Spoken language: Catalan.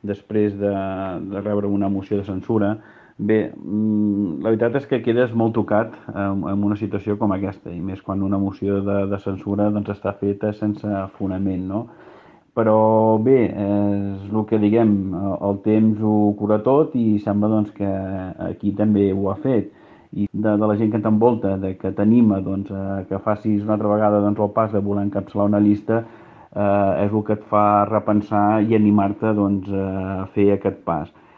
després de rebre una moció de censura. Bé, la veritat és que quedes molt tocat en una situació com aquesta, i més quan una moció de censura doncs, està feta sense fonament, no? Però bé, és el que diguem, el temps ho cura tot i sembla doncs, que aquí també ho ha fet. I de la gent que t'envolta, que t'anima doncs, que facis una altra vegada doncs, el pas de voler encapçalar una llista, és el que et fa repensar i animar-te doncs, a fer aquest pas.